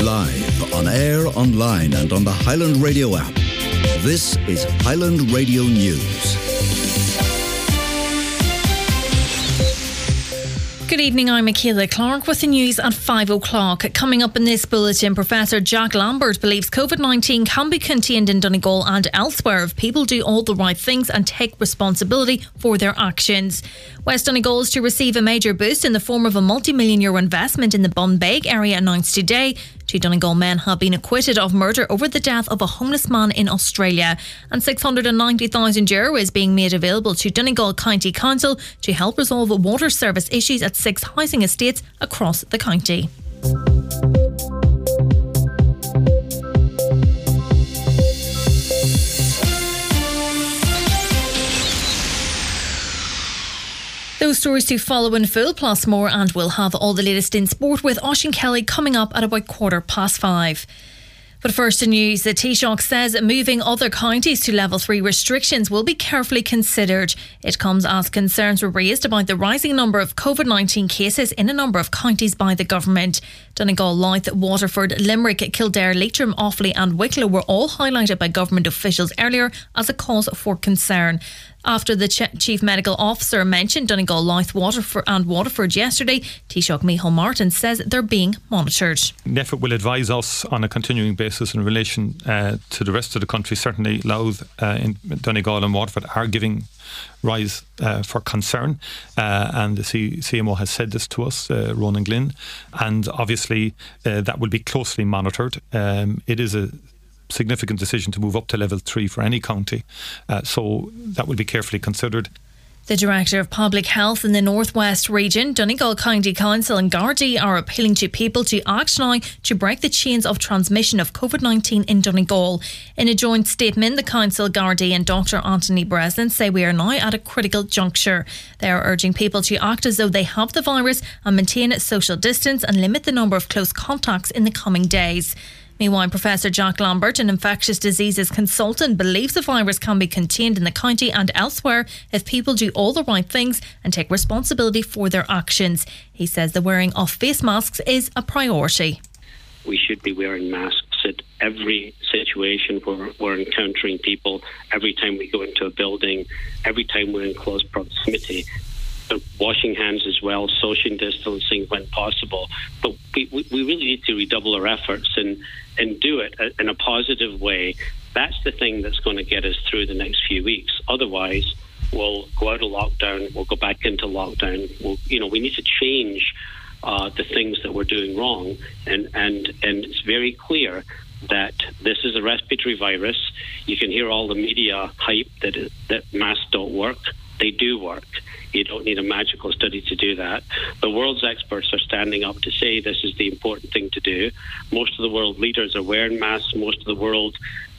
Live on air, online and on the Highland Radio app. This is Highland Radio News. Good evening, I'm Michaela Clark with the news at 5 o'clock. Coming up in this bulletin, Professor Jack Lambert believes COVID-19 can be contained in Donegal and elsewhere if people do all the right things and take responsibility for their actions. West Donegal is to receive a major boost in the form of a multi-million euro investment in the Bunbeig area announced today. 2 Donegal men have been acquitted of murder over the death of a homeless man in Australia. And €690,000 is being made available to Donegal County Council to help resolve water service issues at 6 housing estates across the county. Those stories to follow in full, plus more, and we'll have all the latest in sport with Oisín Kelly coming up at about 5:15. But first in news, the Taoiseach says moving other counties to level 3 restrictions will be carefully considered. It comes as concerns were raised about the rising number of COVID-19 cases in a number of counties by the government. Donegal, Louth, Waterford, Limerick, Kildare, Leitrim, Offaly and Wicklow were all highlighted by government officials earlier as a cause for concern. After the Chief Medical Officer mentioned Donegal, Louth, Waterford yesterday, Taoiseach Micheál Martin says they're being monitored. NPHET will advise us on a continuing basis in relation to the rest of the country. Certainly Louth, in Donegal and Waterford are giving rise for concern, and the CMO has said this to us, Ronan Glynn, and obviously that will be closely monitored. It is a significant decision to move up to level 3 for any county, so that will be carefully considered. The Director of Public Health in the North West region, Donegal County Council and Gardaí are appealing to people to act now to break the chains of transmission of COVID-19 in Donegal. In a joint statement, the Council, Gardaí and Dr Anthony Breslin say we are now at a critical juncture. They are urging people to act as though they have the virus and maintain social distance and limit the number of close contacts in the coming days. Meanwhile, Professor Jack Lambert, an infectious diseases consultant, believes the virus can be contained in the county and elsewhere if people do all the right things and take responsibility for their actions. He says the wearing of face masks is a priority. We should be wearing masks at every situation where we're encountering people, every time we go into a building, every time we're in close proximity. Washing hands as well, social distancing when possible. But we really need to redouble our efforts and do it in a positive way. That's the thing that's going to get us through the next few weeks. Otherwise, we'll go out of lockdown, we'll go back into lockdown. We need to change the things that we're doing wrong. And it's very clear that this is a respiratory virus. You can hear all the media hype that masks don't work. They do work. You don't need a magical study to do that. The world's experts are standing up to say this is the important thing to do. Most of the world leaders are wearing masks. Most of the world,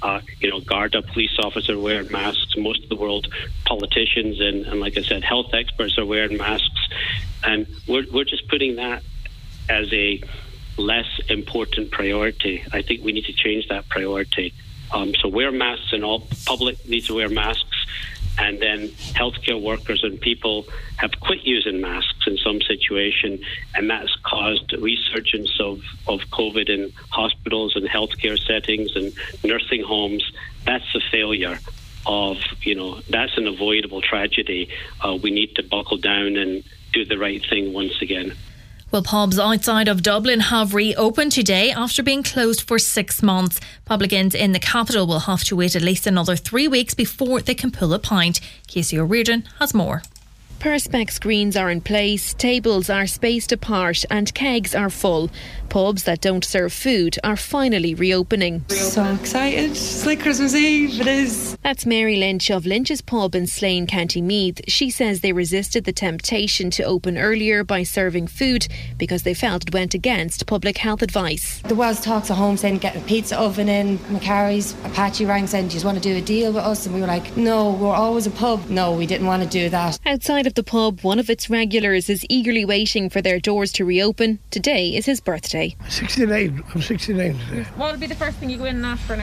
Garda police officers are wearing masks. Most of the world politicians and like I said, health experts are wearing masks. And we're just putting that as a less important priority. I think we need to change that priority. So wear masks, and all public needs to wear masks. And then healthcare workers and people have quit using masks in some situation, and that's caused a resurgence of COVID in hospitals and healthcare settings and nursing homes. That's a failure of, that's an avoidable tragedy. We need to buckle down and do the right thing once again. Well, pubs outside of Dublin have reopened today after being closed for 6 months. Publicans in the capital will have to wait at least another 3 weeks before they can pull a pint. Casey O'Riordan has more. Perspex screens are in place, tables are spaced apart and kegs are full. Pubs that don't serve food are finally reopening. So excited. It's like Christmas Eve, it is. That's Mary Lynch of Lynch's Pub in Slane, County Meath. She says they resisted the temptation to open earlier by serving food because they felt it went against public health advice. There was talks at home saying getting a pizza oven in. Macari's, Apache rang saying, do you want to do a deal with us? And we were like, no, we're always a pub. No, we didn't want to do that. Outside of the pub, one of its regulars is eagerly waiting for their doors to reopen. Today is his birthday. 69. I'm 69 today. What will be the first thing you go in and ask for now?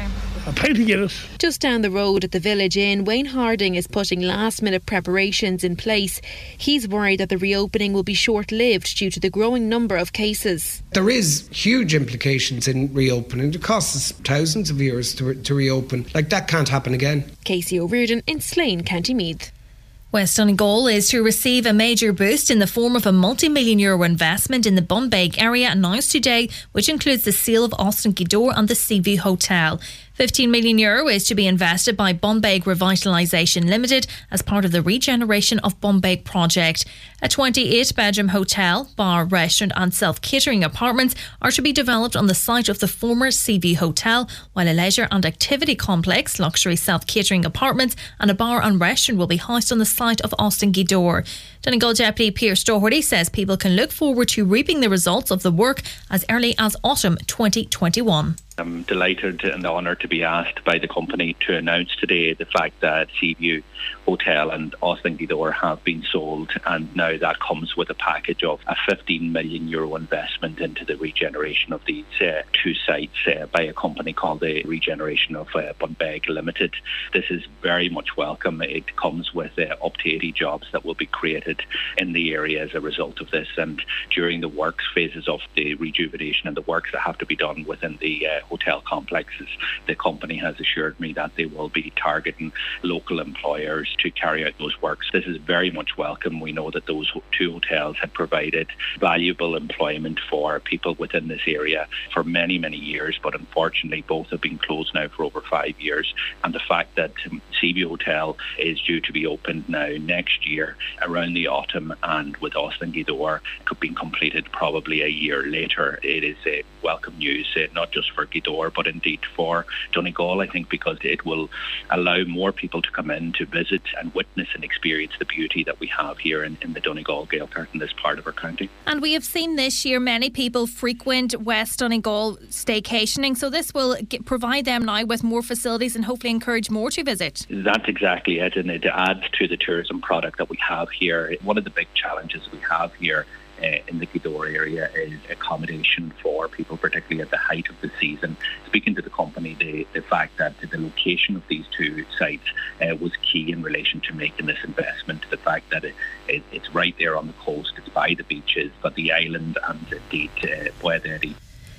a pint of Guinness. Just down the road at the Village Inn, Wayne Harding is putting last-minute preparations in place. He's worried that the reopening will be short-lived due to the growing number of cases. There is huge implications in reopening. It costs us thousands of euros to reopen. Like, that can't happen again. Casey O'Riordan in Slane, County Meath. West Donegal is to receive a major boost in the form of a multi-million euro investment in the Bunbeig area announced today, which includes the sale of Austin Gweedore and the Seaview Hotel. 15 million euro is to be invested by Bunbeig Revitalisation Limited as part of the regeneration of Bunbeig project. A 28-bedroom hotel, bar, restaurant and self-catering apartments are to be developed on the site of the former Seaview Hotel, while a leisure and activity complex, luxury self-catering apartments and a bar and restaurant will be housed on the site of Austin Gweedore. Donegal Deputy Pierce Doherty says people can look forward to reaping the results of the work as early as autumn 2021. I'm delighted and honoured to be asked by the company to announce today the fact that Seaview Hotel and Austin Gweedore have been sold, and now that comes with a package of a 15 million euro investment into the regeneration of these two sites by a company called the Regeneration of Bunbeig Limited. This is very much welcome. It comes with up to 80 jobs that will be created in the area as a result of this, and during the works phases of the rejuvenation and the works that have to be done within the hotel complexes, the company has assured me that they will be targeting local employers to carry out those works. This is very much welcome. We know that those two hotels had provided valuable employment for people within this area for many, many years, but unfortunately both have been closed now for over 5 years. And the fact that Seaview Hotel is due to be opened now next year around the autumn, and with Austin Gweedore could be completed probably a year later, it is a welcome news, not just for Gweedore but indeed for Donegal, I think, because it will allow more people to come in to visit and witness and experience the beauty that we have here in the Donegal Gaeltacht in this part of our county. And we have seen this year many people frequent West Donegal staycationing, so this will provide them now with more facilities and hopefully encourage more to visit. That's exactly it, and it adds to the tourism product that we have here. One of the big challenges we have here in the Gweedore area is accommodation for people, particularly at the height of the season. Speaking to the company, the fact that the location of these two sites was key in relation to making this investment. The fact that it's right there on the coast, it's by the beaches, but the island and indeed Boederi.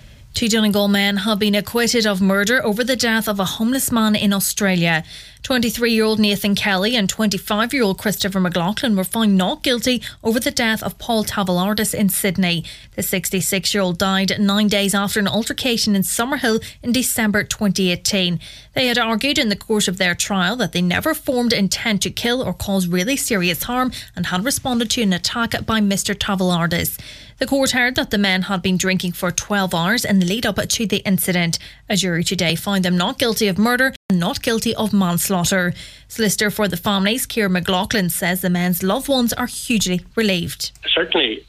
2 Donegal men have been acquitted of murder over the death of a homeless man in Australia. 23-year-old Nathan Kelly and 25-year-old Christopher McLaughlin were found not guilty over the death of Paul Tavalardis in Sydney. The 66-year-old died 9 days after an altercation in Summerhill in December 2018. They had argued in the course of their trial that they never formed intent to kill or cause really serious harm and had responded to an attack by Mr. Tavalardis. The court heard that the men had been drinking for 12 hours in the lead up to the incident. A jury today found them not guilty of murder and not guilty of manslaughter. Solicitor for the families, Ciara McLaughlin, says the men's loved ones are hugely relieved. Certainly,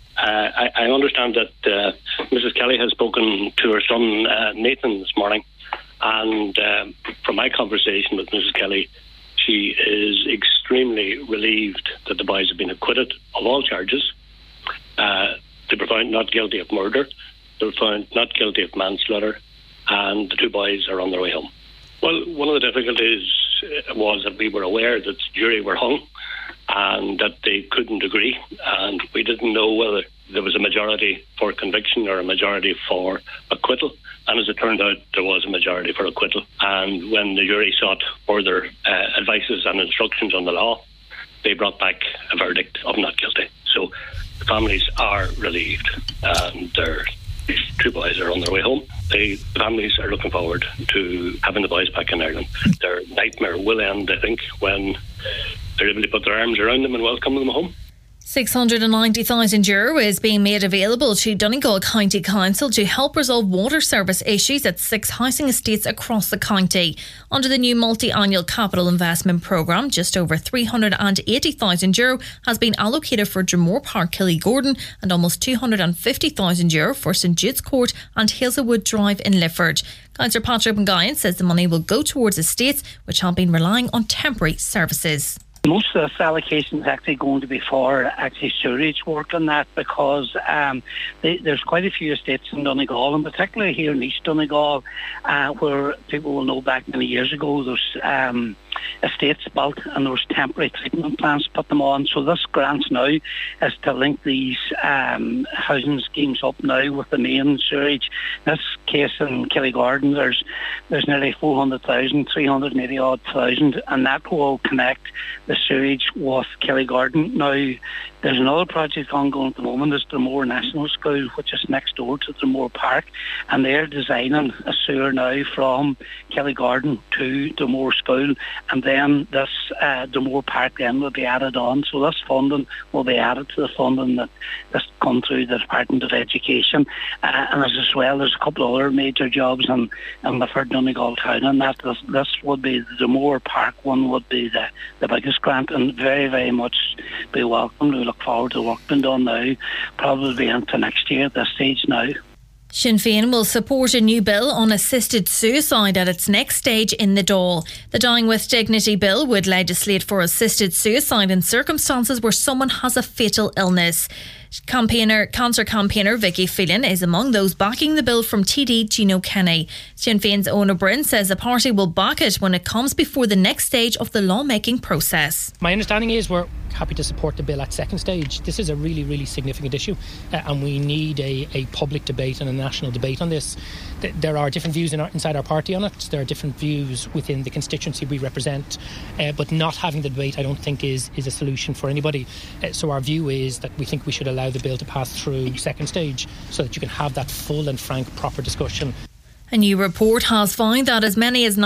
I understand that Mrs. Kelly has spoken to her son Nathan this morning, and from my conversation with Mrs. Kelly, she is extremely relieved that the boys have been acquitted of all charges. They were found not guilty of murder, they were found not guilty of manslaughter, and the two boys are on their way home. Well, one of the difficulties was that we were aware that the jury were hung and that they couldn't agree, and we didn't know whether there was a majority for conviction or a majority for acquittal. And as it turned out, there was a majority for acquittal. And when the jury sought further advices and instructions on the law, they brought back a verdict of not guilty. So the families are relieved, and their two boys are on their way home. The families are looking forward to having the boys back in Ireland. Their nightmare will end, I think, when they're able to put their arms around them and welcome them home. €690,000 is being made available to Donegal County Council to help resolve water service issues at 6 housing estates across the county. Under the new multi-annual capital investment programme, just over €380,000 has been allocated for Dromore Park, Killy-Gordon, and almost €250,000 for St Jude's Court and Hazelwood Drive in Lifford. Councillor Patrick McGuyan says the money will go towards estates which have been relying on temporary services. Most of this allocation is actually going to be for actually sewerage work on that, because there's quite a few estates in Donegal, and particularly here in East Donegal, where people will know back many years ago there's estates built and there was temporary treatment plants put them on. So this grant now is to link these housing schemes up now with the main sewerage. In this case in Killygarden there's nearly 400,000, 380 odd thousand, and that will connect the sewage with Killygarden. Now there's another project ongoing at the moment. It's Dromore National School, which is next door to Dromore Park, and they're designing a sewer now from Killygarden to Dromore School, and then this Dromore Park then will be added on. So this funding will be added to the funding that's come through the Department of Education, and as well there's a couple of other major jobs in the Donegal town, and that this would be the Dromore Park one would be the biggest grant, and very, very much be welcomed. We look forward to the work being done now, probably into next year at this stage now. Sinn Féin will support a new bill on assisted suicide at its next stage in the Dáil. The Dying with Dignity bill would legislate for assisted suicide in circumstances where someone has a fatal illness. Cancer campaigner Vicky Phelan is among those backing the bill from TD Gino Kenny. Sinn Féin's Ona Bryn says the party will back it when it comes before the next stage of the lawmaking process. My understanding is we're happy to support the bill at second stage. This is a really, really significant issue, and we need a public debate and a national debate on this. There are different views inside our party on it. There are different views within the constituency we represent, but not having the debate I don't think is a solution for anybody. So our view is that we think we should allow the bill to pass through second stage so that you can have that full and frank proper discussion. A new report has found that as many as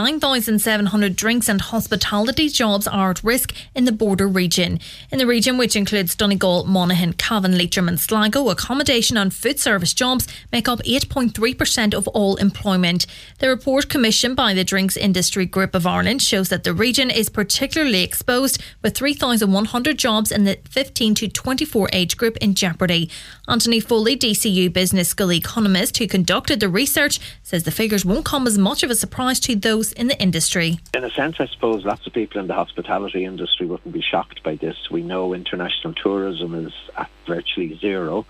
9,700 drinks and hospitality jobs are at risk in the border region. In the region, which includes Donegal, Monaghan, Cavan, Leitrim and Sligo, accommodation and food service jobs make up 8.3% of all employment. The report, commissioned by the Drinks Industry Group of Ireland, shows that the region is particularly exposed, with 3,100 jobs in the 15 to 24 age group in jeopardy. Anthony Foley, DCU Business School economist who conducted the research, says the figures won't come as much of a surprise to those in the industry. In a sense, I suppose lots of people in the hospitality industry wouldn't be shocked by this. We know international tourism is at virtually zero.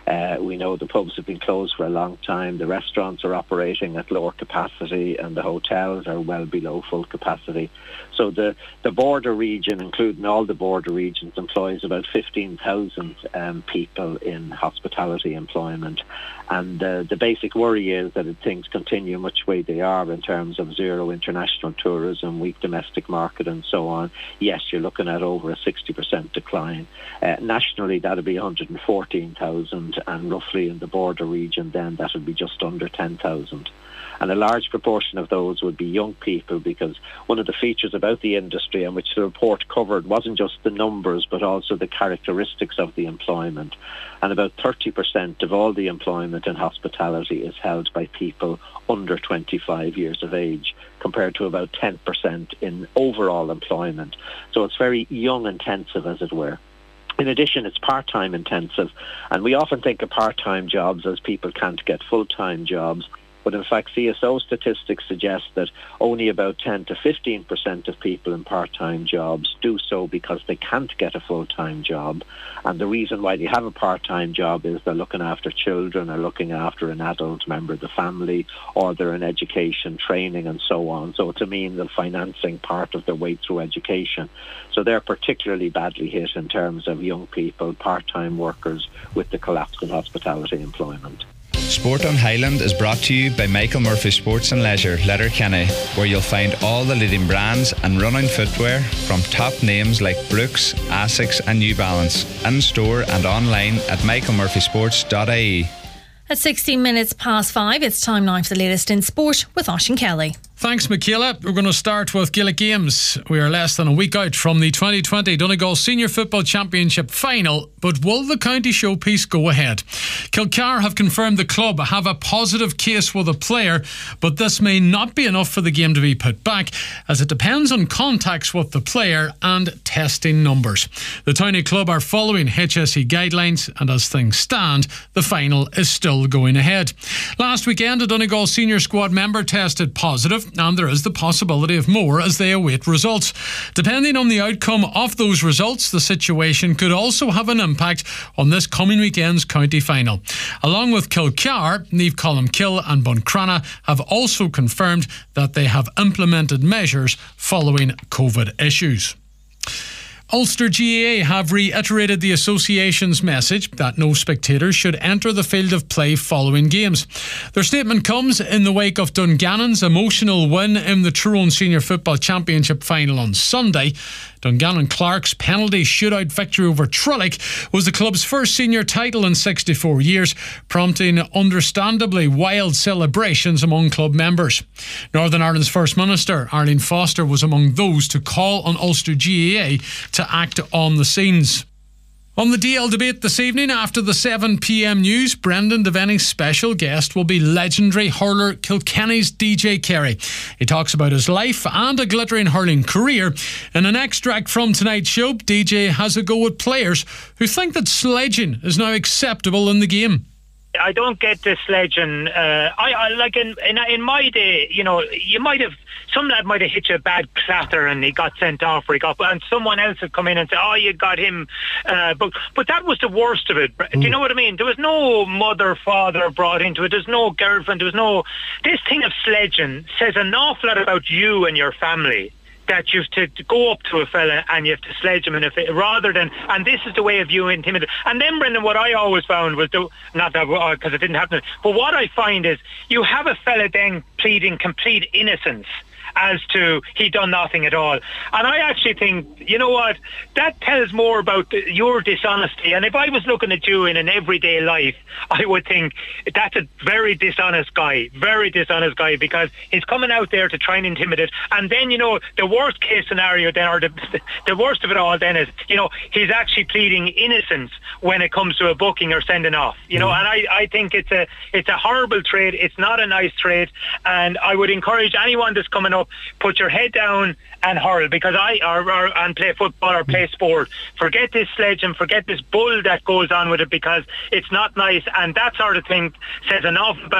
We know the pubs have been closed for a long time, the restaurants are operating at lower capacity, and the hotels are well below full capacity. So the border region, including all the border regions, employs about 15,000 people in hospitality employment. And the basic worry is that if things continue much way they are in terms of zero international tourism, weak domestic market and so on, yes, you're looking at over a 60% decline. Nationally, that would be 114,000, and roughly in the border region then that would be just under 10,000. And a large proportion of those would be young people, because one of the features about the industry, and which the report covered, wasn't just the numbers but also the characteristics of the employment. And about 30% of all the employment in hospitality is held by people under 25 years of age, compared to about 10% in overall employment. So it's very young intensive, as it were. In addition, it's part-time intensive, and we often think of part-time jobs as people can't get full-time jobs. But in fact, CSO statistics suggest that only about 10 to 15% of people in part-time jobs do so because they can't get a full-time job. And the reason why they have a part-time job is they're looking after children, or looking after an adult member of the family, or they're in education, training and so on. So it's a means of financing part of their way through education. So they're particularly badly hit in terms of young people, part-time workers, with the collapse in hospitality employment. Sport on Highland is brought to you by Michael Murphy Sports and Leisure, Letterkenny, where you'll find all the leading brands and running footwear from top names like Brooks, Asics and New Balance, in store and online at michaelmurphysports.ie. At 16 minutes past 5, it's time now for the latest in sport with Oisín Kelly. Thanks, Michaela. We're going to start with Gaelic Games. We are less than a week out from the 2020 Donegal Senior Football Championship final, but will the county showpiece go ahead? Kilcar have confirmed the club have a positive case with a player, but this may not be enough for the game to be put back, as it depends on contacts with the player and testing numbers. The Townie club are following HSE guidelines, and as things stand, the final is still going ahead. Last weekend, a Donegal senior squad member tested positive. and there is the possibility of more as they await results. Depending on the outcome of those results, the situation could also have an impact on this coming weekend's county final. Along with Kilcar, Niamh Columkill and Buncrana have also confirmed that they have implemented measures following COVID issues. Ulster GAA have reiterated the association's message that no spectators should enter the field of play following games. Their statement comes in the wake of Dungannon's emotional win in the Tyrone Senior Football Championship final on Sunday. Dungannon Clark's penalty shootout victory over Trullick was the club's first senior title in 64 years, prompting understandably wild celebrations among club members. Northern Ireland's First Minister, Arlene Foster, was among those to call on Ulster GAA to act on the scenes. On the DL debate this evening, after the 7 p.m. news, Brendan Devaney's special guest will be legendary hurler Kilkenny's DJ Carey. He talks about his life and a glittering hurling career. In an extract from tonight's show, DJ has a go at players who think that sledging is now acceptable in the game. I don't get this sledging. I like in my day, you know, you might have, some lad might have hit you a bad clatter and he got sent off, or and someone else had come in and said, "Oh, you got him." But that was the worst of it. Do you know what I mean? There was no mother, father brought into it. There's no girlfriend. There was no. This thing of sledging says an awful lot about you and your family. That you have to go up to a fella and you have to sledge him, and rather than, and this is the way of you intimidate. And then, Brendan, what I always found was, not that because it didn't happen, but what I find is you have a fella then pleading complete innocence as to he done nothing at all. And I actually think, you know what, that tells more about your dishonesty. And if I was looking at you in an everyday life, I would think that's a very dishonest guy, because he's coming out there to try and intimidate. And then, you know, the worst case scenario then, or the worst of it all then is, you know, he's actually pleading innocence when it comes to a booking or sending off, you know. And I think it's a horrible trade. It's not a nice trade. And I would encourage anyone that's coming up, put your head down and hurl, because and play football or play sport. Forget this sledge and forget this bull that goes on with it, because it's not nice. And that sort of thing says a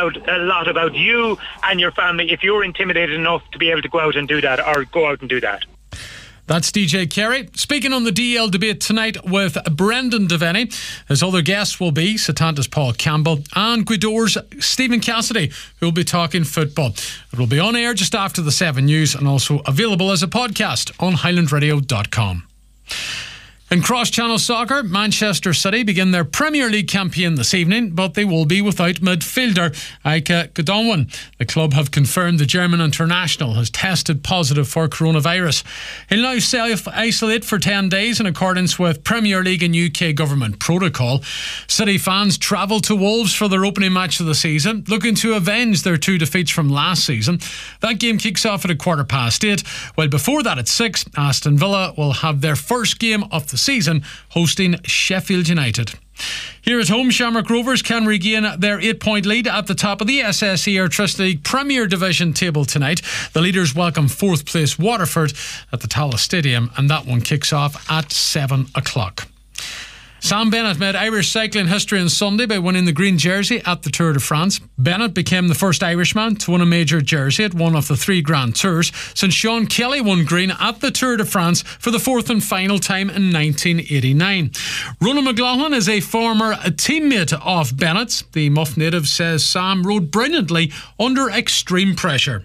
lot about you and your family if you're intimidated enough to be able to go out and do that, or go out and do that. That's DJ Carey speaking on the DL debate tonight with Brendan Devaney. His other guests will be Setanta's Paul Campbell and Gweedore's Stephen Cassidy, who will be talking football. It will be on air just after the 7 news and also available as a podcast on highlandradio.com. In cross-channel soccer, Manchester City begin their Premier League campaign this evening, but they will be without midfielder Ike Godonwan. The club have confirmed the German international has tested positive for coronavirus. He'll now self-isolate for 10 days in accordance with Premier League and UK government protocol. City fans travel to Wolves for their opening match of the season, looking to avenge their 2 defeats from last season. That game kicks off at 8:15, while before that at 6, Aston Villa will have their first game of the season hosting Sheffield United. Here at home, Shamrock Rovers can regain their 8-point lead at the top of the SSE Airtricity League Premier Division table tonight. The leaders welcome 4th place Waterford at the Tallaght Stadium, and that one kicks off at 7 o'clock. Sam Bennett made Irish cycling history on Sunday by winning the green jersey at the Tour de France. Bennett became the first Irishman to win a major jersey at one of the 3 Grand Tours since Sean Kelly won green at the Tour de France for the 4th and final time in 1989. Ronan McLaughlin is a former teammate of Bennett's. The Muff native says Sam rode brilliantly under extreme pressure.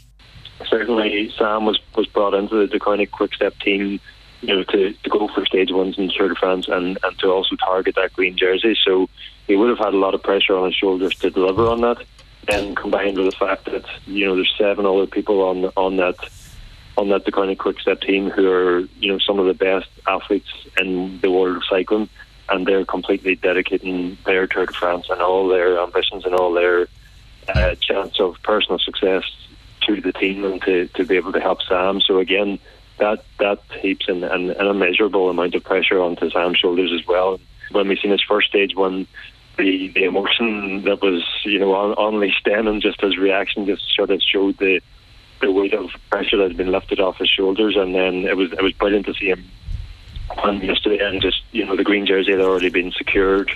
Certainly Sam was brought into the Deceuninck Quick Step team, you know, to go for stage ones in the Tour de France and to also target that green jersey. So he would have had a lot of pressure on his shoulders to deliver on that. And combined with the fact that, you know, there's 7 other people on that Deceuninck Quick Step team who are, you know, some of the best athletes in the world of cycling, and they're completely dedicating their Tour de France and all their ambitions and all their chance of personal success to the team and to be able to help Sam. So again, that heaps an immeasurable amount of pressure onto Sam's shoulders as well. When we seen his first stage one, the emotion that was, you know, unleashed then, and just his reaction just sort of showed the weight of pressure that had been lifted off his shoulders. And then it was brilliant to see him win yesterday, and just, you know, the green jersey had already been secured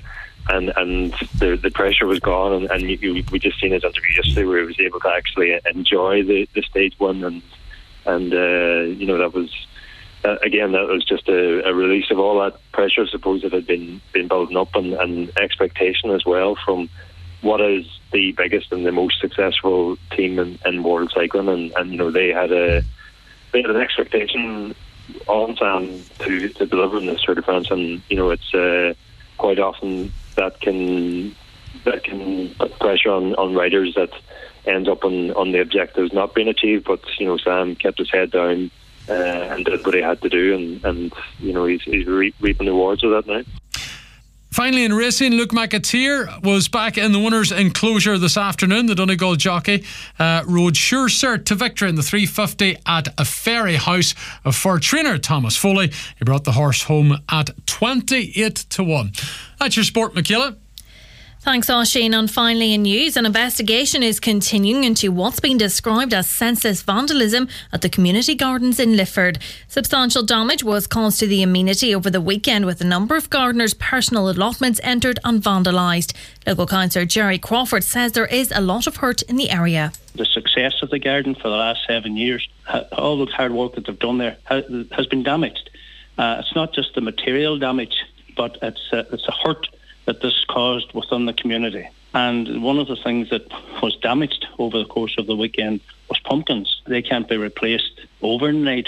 and the pressure was gone, and we just seen his interview yesterday where he was able to actually enjoy the stage one, and that was again, that was just a release of all that pressure, I suppose, that had been building up, and expectation as well from what is the biggest and the most successful team in world cycling, and they had an expectation on Sam to deliver in this Tour de France, and it's quite often that can put pressure on riders that ends up on the objectives not being achieved. But Sam kept his head down and did what he had to do, and he's reaping the rewards of that now. Finally in racing, Luke McAteer was back in the winners' enclosure this afternoon. The Donegal jockey rode Sure Cert to victory in the 350 at a Ferry House for trainer Thomas Foley. He brought the horse home at 28-1. That's your sport, Michaela. Thanks, Oisin. And finally in news, an investigation is continuing into what's been described as senseless vandalism at the community gardens in Lifford. Substantial damage was caused to the amenity over the weekend, with a number of gardeners' personal allotments entered and vandalised. Local councillor Jerry Crawford says there is a lot of hurt in the area. The success of the garden for the last 7 years, all the hard work that they've done there has been damaged. It's not just the material damage, but it's a hurt that this caused within the community. And one of the things that was damaged over the course of the weekend was pumpkins. They can't be replaced overnight.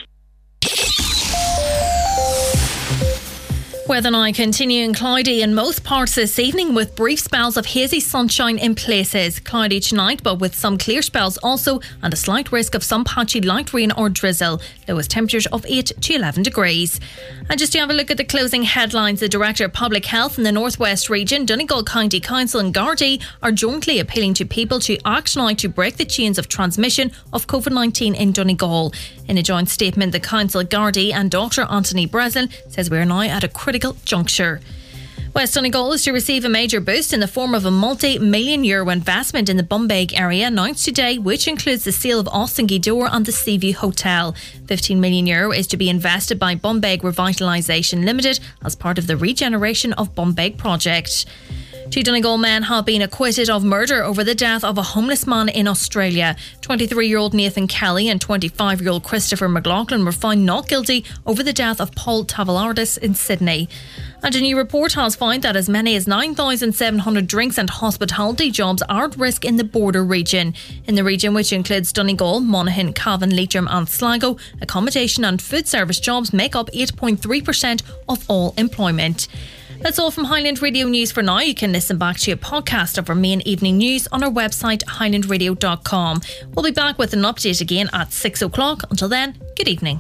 Weather now continuing cloudy in most parts this evening, with brief spells of hazy sunshine in places. Cloudy tonight, but with some clear spells also, and a slight risk of some patchy light rain or drizzle. Lowest temperatures of 8 to 11 degrees. And just to have a look at the closing headlines, the Director of Public Health in the North West region, Donegal County Council and Gardaí are jointly appealing to people to act now to break the chains of transmission of COVID-19 in Donegal. In a joint statement, the Council, Gardaí and Dr Anthony Breslin says we are now at a critical juncture. West Donegal is to receive a major boost in the form of a multi-million euro investment in the Bunbeig area announced today, which includes the sale of Austin Gidor and the Seaview Hotel. 15 million euro is to be invested by Bunbeig Revitalisation Limited as part of the Regeneration of Bunbeig project. 2 Donegal men have been acquitted of murder over the death of a homeless man in Australia. 23-year-old Nathan Kelly and 25-year-old Christopher McLaughlin were found not guilty over the death of Paul Tavalardis in Sydney. And a new report has found that as many as 9,700 drinks and hospitality jobs are at risk in the border region. In the region, which includes Donegal, Monaghan, Cavan, Leitrim and Sligo, accommodation and food service jobs make up 8.3% of all employment. That's all from Highland Radio News for now. You can listen back to a podcast of our main evening news on our website highlandradio.com. We'll be back with an update again at 6 o'clock. Until then, good evening.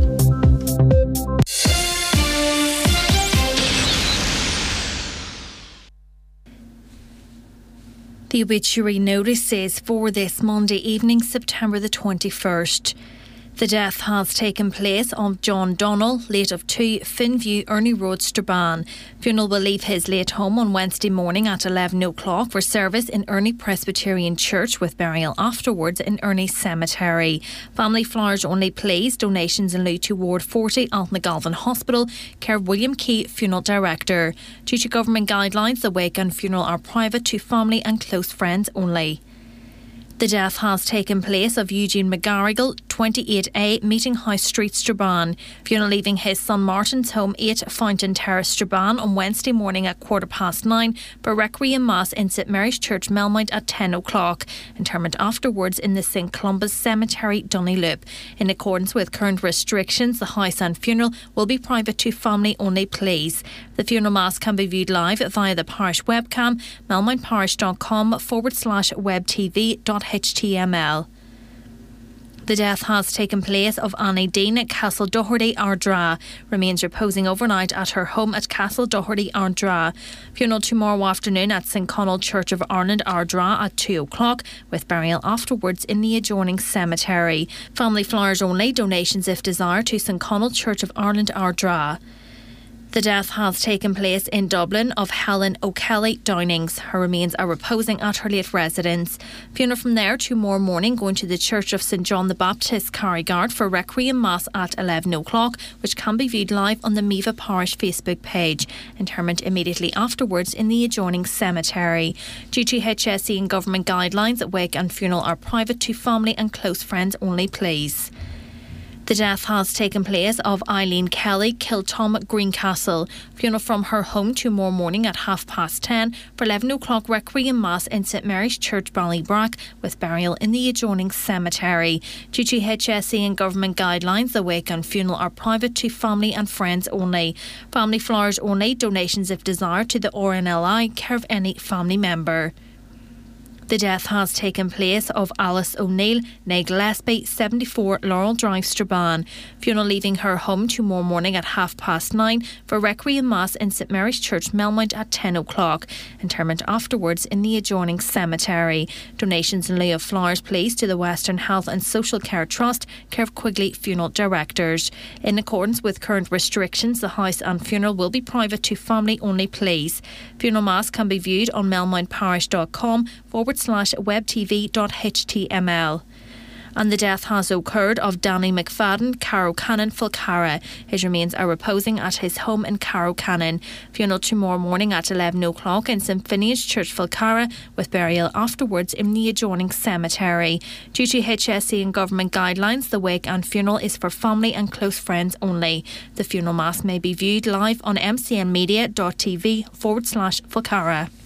The obituary notice says for this Monday evening, September the 21st. The death has taken place of John Donnell, late of 2 Finview, Ernie Road, Strabane. Funeral will leave his late home on Wednesday morning at 11 o'clock for service in Ernie Presbyterian Church, with burial afterwards in Ernie Cemetery. Family flowers only, please. Donations in lieu to Ward 40 Altnagalvin Hospital. Care of William Key, Funeral Director. Due to government guidelines, the wake and funeral are private to family and close friends only. The death has taken place of Eugene McGarrigle, 28A, Meeting House Street, Strabane. Funeral leaving his son Martin's home, 8 Fountain Terrace, Strabane, on Wednesday morning at 9:15, for Requiem Mass in St Mary's Church, Melmount at 10 o'clock. Interment afterwards in the St Columba's Cemetery, Dunniloop. In accordance with current restrictions, the house and funeral will be private to family only, please. The funeral mass can be viewed live via the parish webcam, melmountparish.com/webtv.html. The death has taken place of Annie Dean at Castle Doherty, Ardra. Remains reposing overnight at her home at Castle Doherty, Ardra. Funeral tomorrow afternoon at St Conall Church of Ireland, Ardra at 2 o'clock, with burial afterwards in the adjoining cemetery. Family flowers only. Donations if desired to St Conall Church of Ireland, Ardra. The death has taken place in Dublin of Helen O'Kelly Downings. Her remains are reposing at her late residence. Funeral from there tomorrow morning, going to the Church of St John the Baptist, Carrigard, for Requiem Mass at 11 o'clock, which can be viewed live on the Meva Parish Facebook page. Interment immediately afterwards in the adjoining cemetery. Due to HSE and government guidelines, wake and funeral are private to family and close friends only, please. The death has taken place of Eileen Kelly, Kiltom, Greencastle. Funeral from her home tomorrow morning at 10:30 for 11 o'clock Requiem Mass in St Mary's Church, Ballybrack, with burial in the adjoining cemetery. Due to HSE and government guidelines, the wake and funeral are private to family and friends only. Family flowers only, donations if desired to the RNLI, care of any family member. The death has taken place of Alice O'Neill, née Gillespie, 74 Laurel Drive, Strabane. Funeral leaving her home tomorrow morning at 9:30 for Requiem Mass in St Mary's Church, Melmount at 10 o'clock. Interment afterwards in the adjoining cemetery. Donations in lieu of flowers, please, to the Western Health and Social Care Trust, care of Quigley Funeral Directors. In accordance with current restrictions, the house and funeral will be private to family only, please. Funeral Mass can be viewed on melmountparish.com/webtv.html. And the death has occurred of Danny McFadden, Carrow Cannon, Fulcara. His remains are reposing at his home in Carrow Cannon. Funeral tomorrow morning at 11 o'clock in St Phineas Church, Fulcara, with burial afterwards in the adjoining cemetery. Due to HSE and government guidelines, the wake and funeral is for family and close friends only. The funeral mass may be viewed live on mcnmedia.tv/Fulcara.